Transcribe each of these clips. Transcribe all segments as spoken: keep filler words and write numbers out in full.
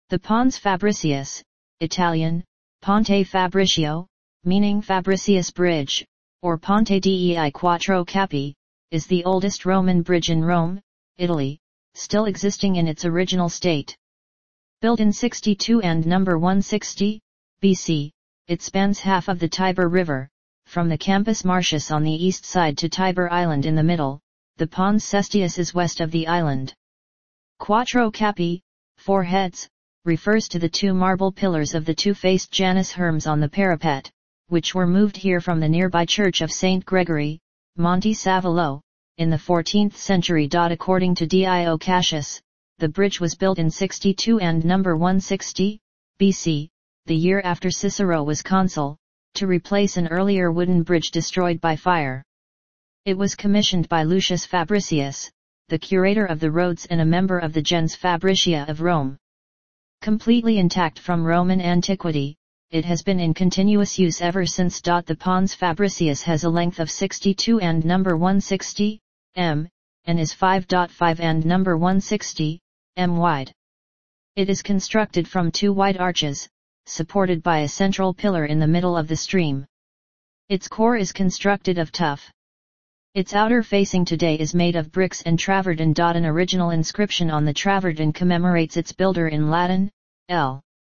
The Pons Fabricius, Italian, Ponte Fabricio, meaning Fabricius Bridge, or Ponte dei Quattro Capi, is the oldest Roman bridge in Rome, Italy, still existing in its original state. Built in sixty-two and number one sixty B C, it spans half of the Tiber River, from the Campus Martius on the east side to Tiber Island in the middle. The Pons Cestius is west of the island. Quattro Capi, four heads, refers to the two marble pillars of the two-faced Janus Hermes on the parapet, which were moved here from the nearby church of Saint Gregory, Monte Savolo, in the fourteenth century. According to Dio Cassius, the bridge was built in sixty-two and number one sixty B C, the year after Cicero was consul, to replace an earlier wooden bridge destroyed by fire. It was commissioned by Lucius Fabricius, the curator of the roads and a member of the gens Fabricia of Rome. Completely intact from Roman antiquity, it has been in continuous use ever since. The Pons Fabricius has a length of sixty-two and number one sixty meters, and is five point five and number one sixty meters wide. It is constructed from two wide arches, supported by a central pillar in the middle of the stream. Its core is constructed of tuff. Its outer facing today is made of bricks and travertine. An original inscription on the travertine commemorates its builder in Latin, L.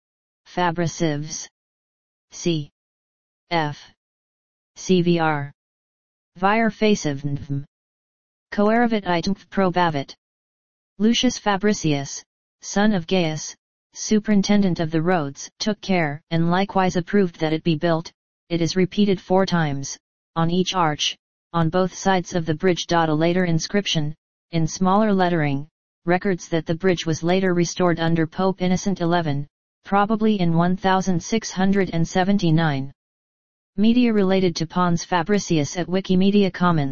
Fabricius. C. F. C V R. Vir facivnvm. Coeravit item probavit. Lucius Fabricius, son of Gaius, superintendent of the roads, took care and likewise approved that it be built. It is repeated four times, on each arch, on both sides of the bridge. A later inscription, in smaller lettering, records that the bridge was later restored under Pope Innocent the eleventh, probably in one thousand six hundred seventy-nine. Media related to Pons Fabricius at Wikimedia Commons.